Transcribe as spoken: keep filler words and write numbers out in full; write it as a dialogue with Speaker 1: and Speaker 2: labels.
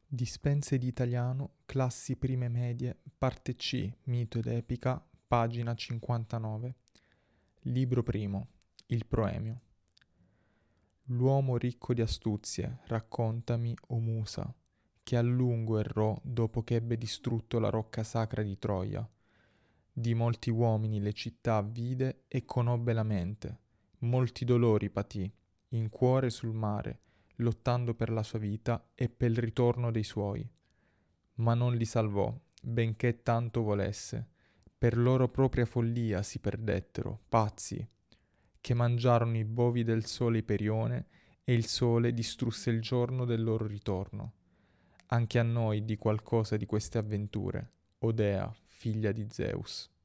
Speaker 1: Dispense di italiano, classi prime medie, parte C, mito ed epica, pagina cinquantanove. Libro primo, il proemio. L'uomo ricco di astuzie, raccontami, o musa, che a lungo errò dopo che ebbe distrutto la rocca sacra di Troia. Di molti uomini le città vide e conobbe la mente, molti dolori patì, in cuore sul mare, lottando per la sua vita e per il ritorno dei suoi. Ma non li salvò, benché tanto volesse. Per loro propria follia si perdettero, pazzi, che mangiarono i bovi del sole Iperione e il sole distrusse il giorno del loro ritorno. Anche a noi di qualcosa di queste avventure, o Dea, figlia di Zeus.